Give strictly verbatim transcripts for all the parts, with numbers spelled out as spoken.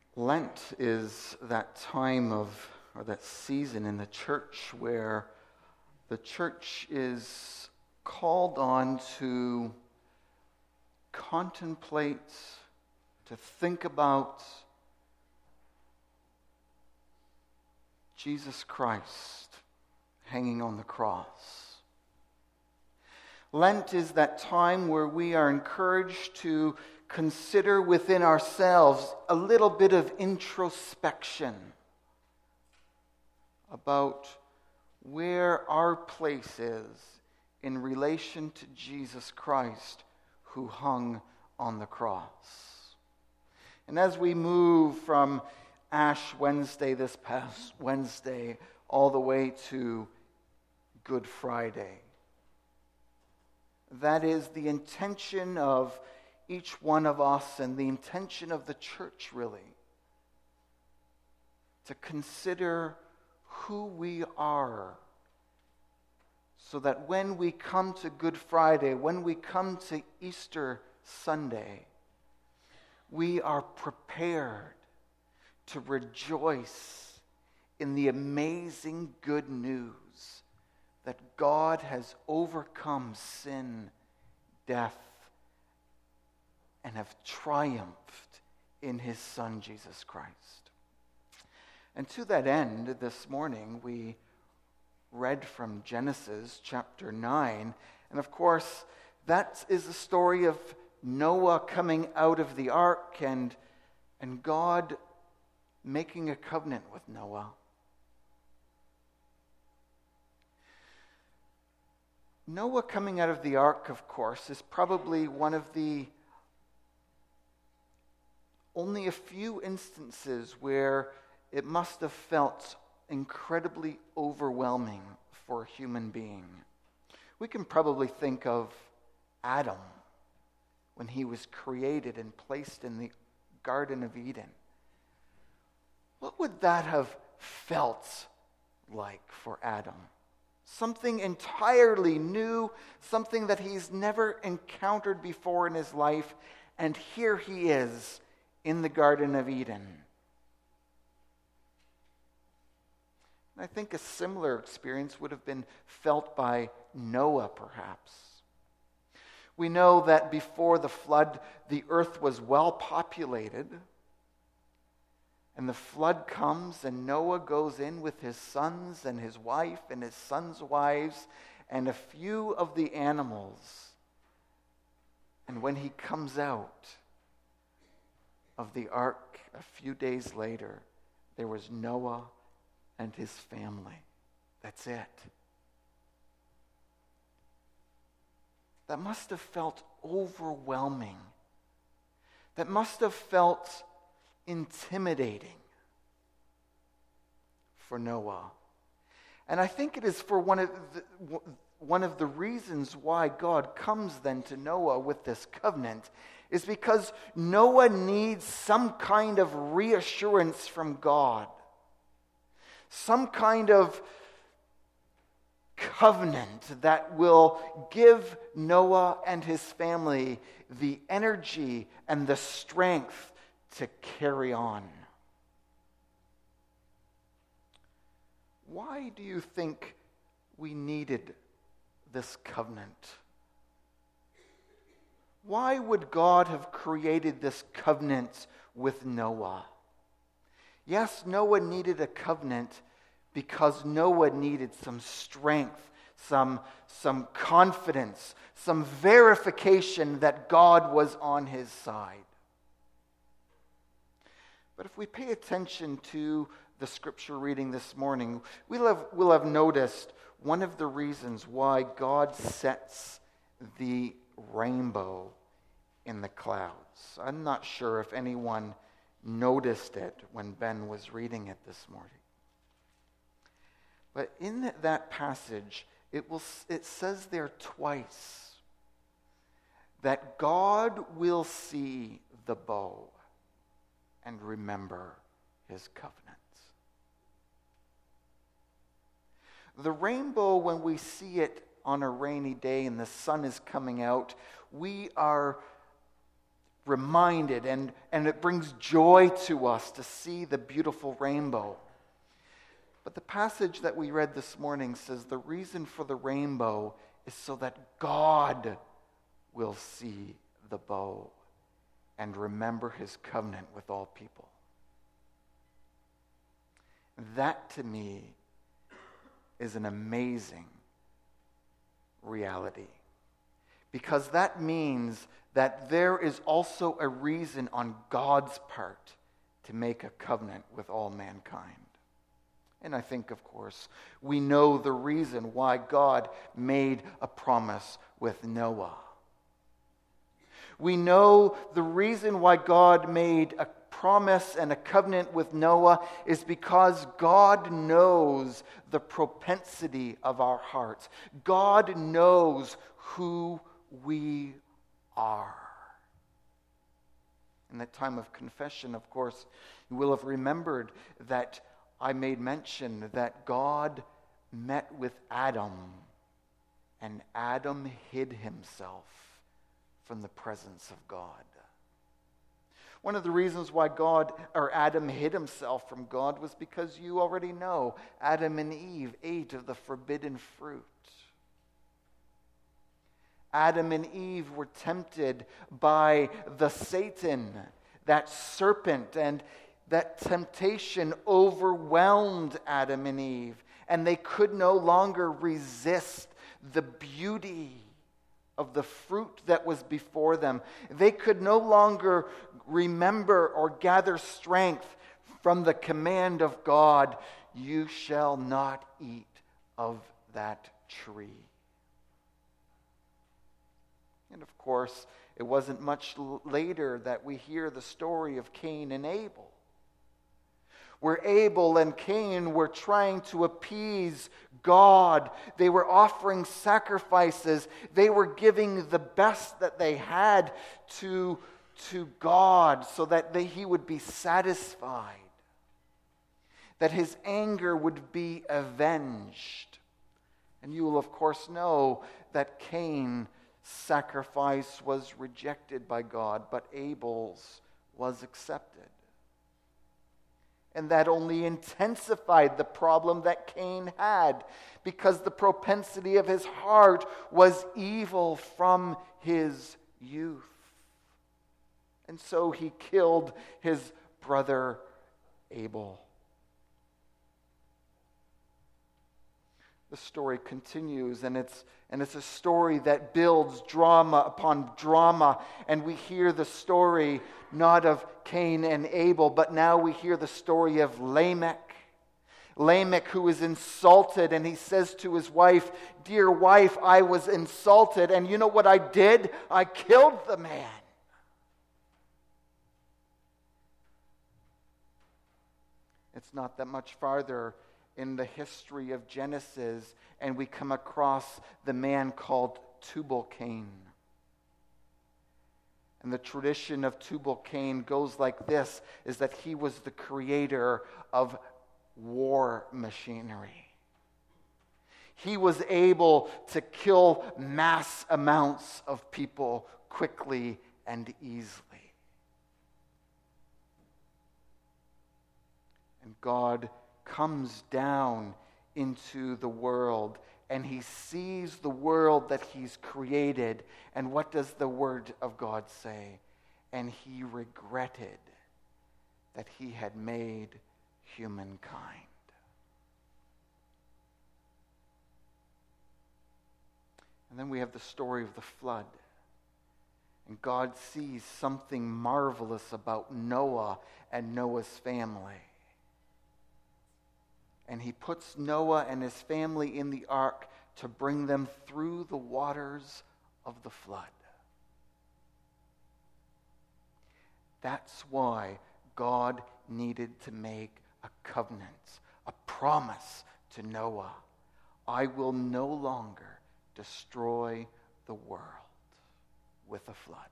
Lent is that time of, or that season in the church where the church is called on to contemplate, to think about Jesus Christ hanging on the cross. Lent is that time where we are encouraged to consider within ourselves a little bit of introspection about where our place is in relation to Jesus Christ who hung on the cross. And as we move from Ash Wednesday, this past Wednesday, all the way to Good Friday, that is the intention of each one of us and the intention of the church, really, to consider who we are so that when we come to Good Friday, when we come to Easter Sunday, we are prepared to rejoice in the amazing good news that God has overcome sin, death, and have triumphed in his Son, Jesus Christ. And to that end, this morning, we read from Genesis chapter nine. And of course, that is the story of Noah coming out of the ark and, and God making a covenant with Noah. Noah coming out of the ark, of course, is probably one of the only a few instances where it must have felt incredibly overwhelming for a human being. We can probably think of Adam when he was created and placed in the Garden of Eden. What would that have felt like for Adam? Something entirely new, something that he's never encountered before in his life, and here he is in the Garden of Eden. I think a similar experience would have been felt by Noah, perhaps. We know that before the flood, the earth was well populated, and the flood comes, and Noah goes in with his sons and his wife and his sons' wives and a few of the animals. And when he comes out of the ark a few days later, there was Noah and his family. That's it. That must have felt overwhelming. That must have felt intimidating for Noah. And I think it is for one of the, one of the reasons why God comes then to Noah with this covenant is because Noah needs some kind of reassurance from God. Some kind of covenant that will give Noah and his family the energy and the strength to carry on. Why do you think we needed this covenant? Why would God have created this covenant with Noah? Yes, Noah needed a covenant because Noah needed some strength, some, some confidence, some verification that God was on his side. But if we pay attention to the scripture reading this morning, we'll have, we'll have noticed one of the reasons why God sets the rainbow in the clouds. I'm not sure if anyone noticed it when Ben was reading it this morning. But in that passage, it will it says there twice that God will see the bow and remember his covenant. The rainbow, when we see it on a rainy day and the sun is coming out, we are reminded, and, and it brings joy to us to see the beautiful rainbow. But the passage that we read this morning says the reason for the rainbow is so that God will see the bow and remember his covenant with all people. That, to me, is an amazing reality. Because that means that there is also a reason on God's part to make a covenant with all mankind. And I think, of course, we know the reason why God made a promise with Noah. We know the reason why God made a promise and a covenant with Noah is because God knows the propensity of our hearts. God knows who we are. In that time of confession, of course, you will have remembered that I made mention that God met with Adam, and Adam hid himself from the presence of God. One of the reasons why God or Adam hid himself from God was because you already know Adam and Eve ate of the forbidden fruit. Adam and Eve were tempted by the Satan, that serpent, and that temptation overwhelmed Adam and Eve, and they could no longer resist the beauty of the fruit that was before them. They could no longer remember or gather strength from the command of God, "You shall not eat of that tree." And of course, it wasn't much later that we hear the story of Cain and Abel, where Abel and Cain were trying to appease God. They were offering sacrifices. They were giving the best that they had to, to God so that they, he would be satisfied, that his anger would be avenged. And you will, of course, know that Cain's sacrifice was rejected by God, but Abel's was accepted. And that only intensified the problem that Cain had, because the propensity of his heart was evil from his youth. And so he killed his brother Abel. The story continues, and it's and it's a story that builds drama upon drama. And we hear the story not of Cain and Abel, but now we hear the story of Lamech. Lamech, who is insulted, and he says to his wife, "Dear wife, I was insulted, and you know what I did? I killed the man." It's not that much farther in the history of Genesis, and we come across the man called Tubal-Cain. And the tradition of Tubal-Cain goes like this, is that he was the creator of war machinery. He was able to kill mass amounts of people quickly and easily. And God comes down into the world, and he sees the world that he's created. And what does the word of God say? And he regretted that he had made humankind. And then we have the story of the flood. And God sees something marvelous about Noah and Noah's family. And he puts Noah and his family in the ark to bring them through the waters of the flood. That's why God needed to make a covenant, a promise to Noah. I will no longer destroy the world with a flood.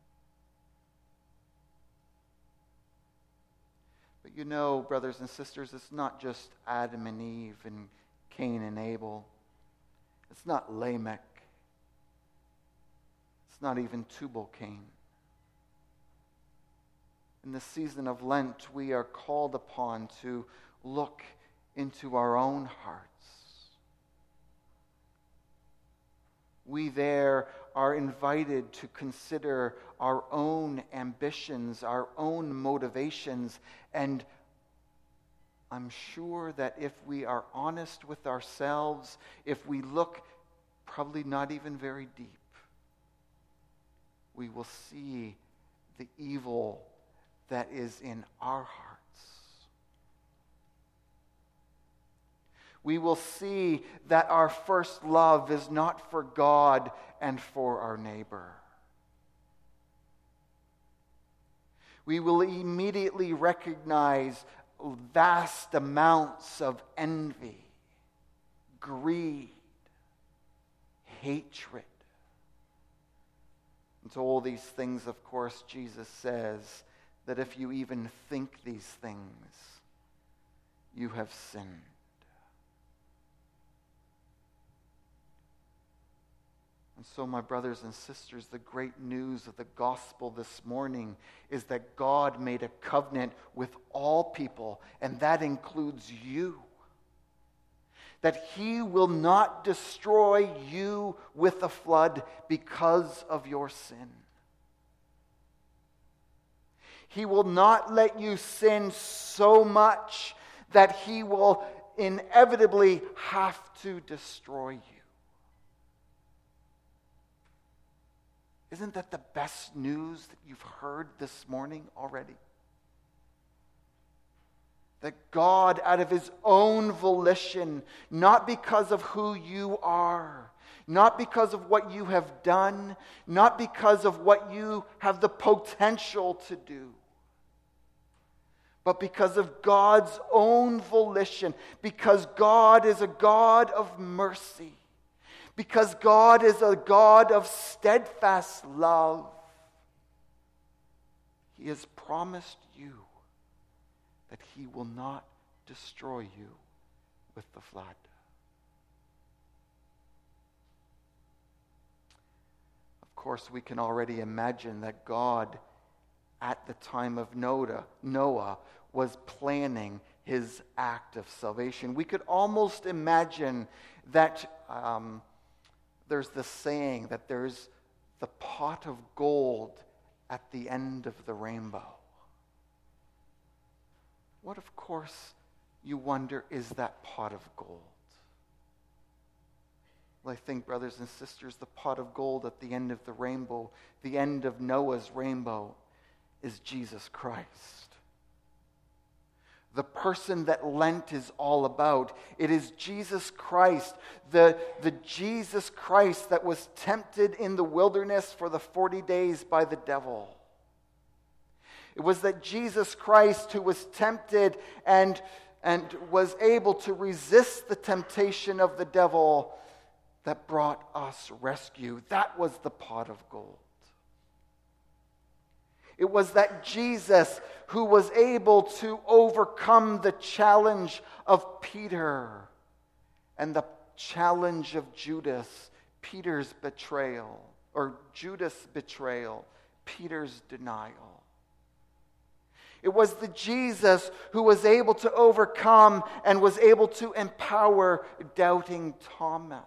But you know, brothers and sisters, it's not just Adam and Eve and Cain and Abel. It's not Lamech. It's not even Tubal-Cain. In the season of Lent, we are called upon to look into our own hearts. We there are invited to consider our own ambitions, our own motivations, and I'm sure that if we are honest with ourselves, if we look probably not even very deep, we will see the evil that is in our hearts. We will see that our first love is not for God and for our neighbor. We will immediately recognize vast amounts of envy, greed, hatred. And to all these things, of course, Jesus says that if you even think these things, you have sinned. And so, my brothers and sisters, the great news of the gospel this morning is that God made a covenant with all people, and that includes you. That He will not destroy you with a flood because of your sin. He will not let you sin so much that He will inevitably have to destroy you. Isn't that the best news that you've heard this morning already? That God, out of His own volition, not because of who you are, not because of what you have done, not because of what you have the potential to do, but because of God's own volition, because God is a God of mercy, because God is a God of steadfast love, He has promised you that He will not destroy you with the flood. Of course, we can already imagine that God, at the time of Noah, Noah was planning His act of salvation. We could almost imagine that um, there's the saying that there's the pot of gold at the end of the rainbow. What, of course, you wonder, is that pot of gold? Well, I think, brothers and sisters, the pot of gold at the end of the rainbow, the end of Noah's rainbow, is Jesus Christ. The person that Lent is all about. It is Jesus Christ, the, the Jesus Christ that was tempted in the wilderness for the forty days by the devil. It was that Jesus Christ who was tempted and, and was able to resist the temptation of the devil that brought us rescue. That was the pot of gold. It was that Jesus who was able to overcome the challenge of Peter and the challenge of Judas, Peter's betrayal, or Judas' betrayal, Peter's denial. It was the Jesus who was able to overcome and was able to empower doubting Thomas.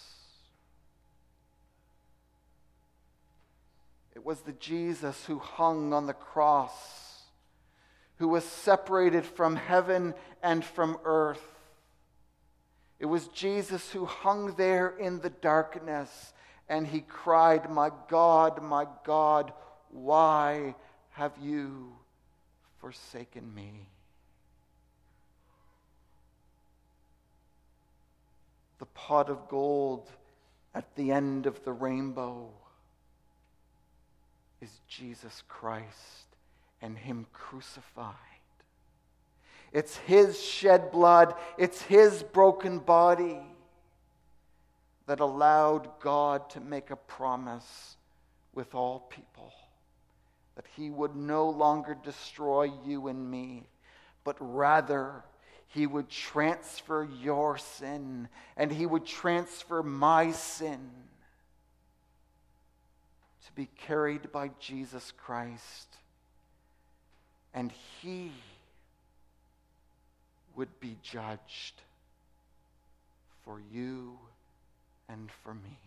It was the Jesus who hung on the cross, who was separated from heaven and from earth. It was Jesus who hung there in the darkness and He cried, "My God, my God, why have you forsaken me?" The pot of gold at the end of the rainbow is Jesus Christ and Him crucified. It's His shed blood, it's His broken body that allowed God to make a promise with all people that He would no longer destroy you and me, but rather He would transfer your sin and He would transfer my sin to be carried by Jesus Christ and he would be judged for you and for me.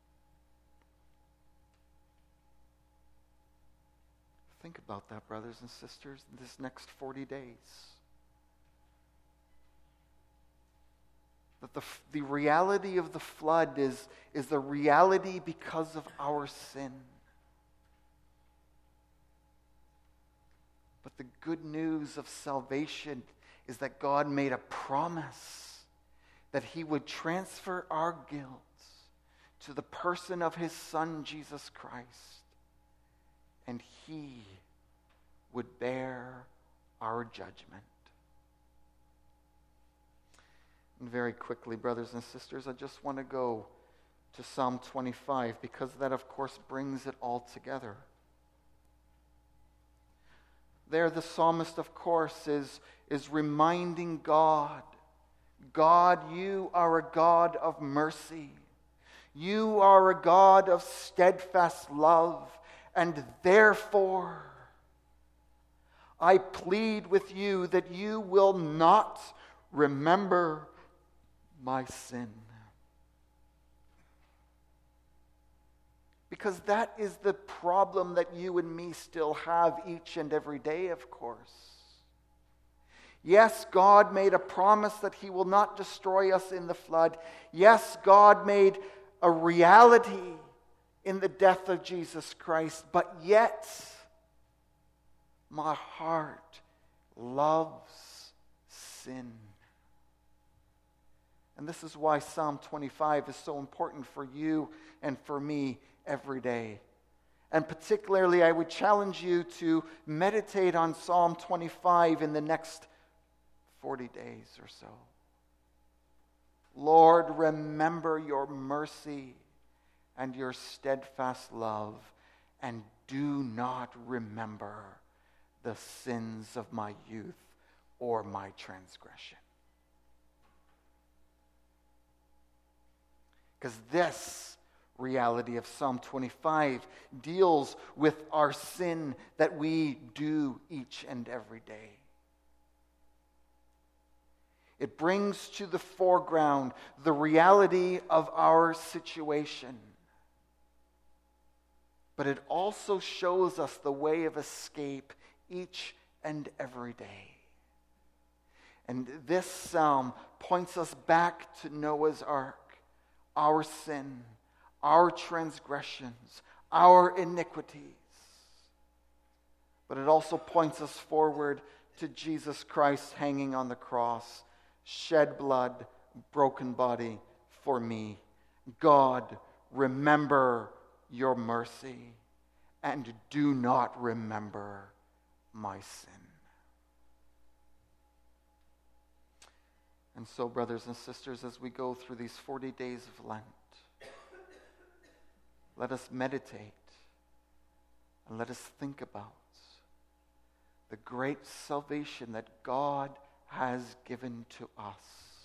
Think about that, brothers and sisters, in this next forty days. That the, the reality of the flood is, is the reality because of our sin. But the good news of salvation is that God made a promise that he would transfer our guilt to the person of his Son, Jesus Christ, and he would bear our judgment. And very quickly, brothers and sisters, I just want to go to Psalm twenty-five, because that, of course, brings it all together. There, the psalmist, of course, is, is reminding God, God, you are a God of mercy. You are a God of steadfast love, and therefore I plead with you that you will not remember my sin. Because that is the problem that you and me still have each and every day, of course. Yes, God made a promise that he will not destroy us in the flood. Yes, God made a reality in the death of Jesus Christ. But yet, my heart loves sin. And this is why Psalm twenty-five is so important for you and for me every day. And particularly, I would challenge you to meditate on Psalm twenty-five in the next forty days or so. Lord, remember your mercy and your steadfast love, and do not remember the sins of my youth or my transgression. Because this reality of Psalm twenty-five deals with our sin that we do each and every day. It brings to the foreground the reality of our situation. But it also shows us the way of escape each and every day. And this psalm points us back to Noah's Ark, our sin, our transgressions, our iniquities. But it also points us forward to Jesus Christ hanging on the cross, shed blood, broken body for me. God, remember your mercy, and do not remember my sin. And so, brothers and sisters, as we go through these forty days of Lent, let us meditate and let us think about the great salvation that God has given to us.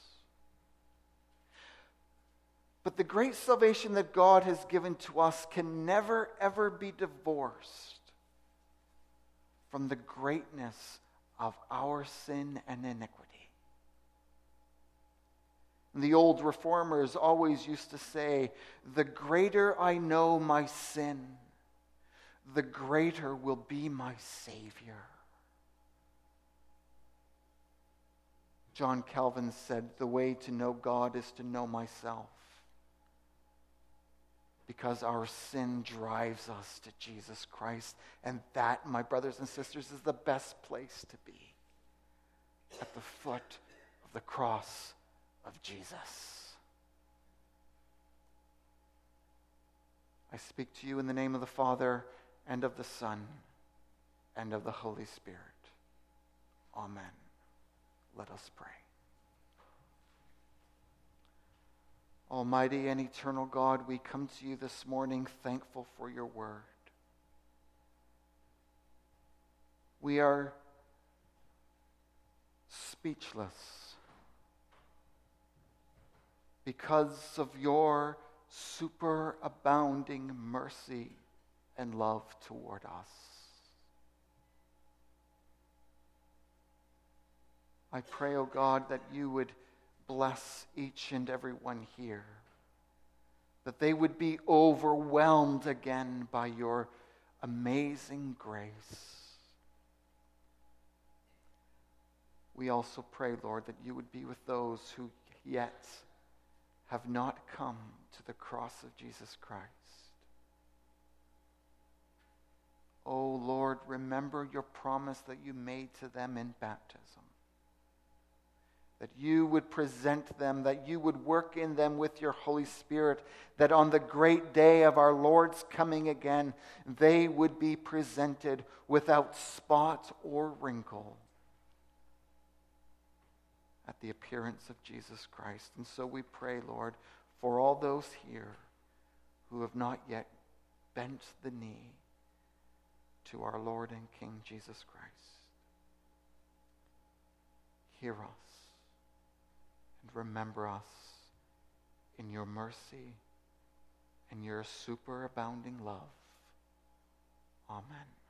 But the great salvation that God has given to us can never, ever be divorced from the greatness of our sin and iniquity. The old reformers always used to say, the greater I know my sin, the greater will be my Savior. John Calvin said, the way to know God is to know myself. Because our sin drives us to Jesus Christ. And that, my brothers and sisters, is the best place to be. At the foot of the cross of Jesus. I speak to you in the name of the Father, and of the Son, and of the Holy Spirit. Amen. Let us pray. Almighty and eternal God, we come to you this morning thankful for your word. We are speechless because of your superabounding mercy and love toward us. I pray, O God, that you would bless each and every one here, that they would be overwhelmed again by your amazing grace. We also pray, Lord, that you would be with those who yet have not come to the cross of Jesus Christ. Oh Lord, remember your promise that you made to them in baptism. That you would present them, that you would work in them with your Holy Spirit, that on the great day of our Lord's coming again, they would be presented without spot or wrinkle at the appearance of Jesus Christ. And so we pray, Lord, for all those here who have not yet bent the knee to our Lord and King Jesus Christ. Hear us and remember us in your mercy and your superabounding love. Amen.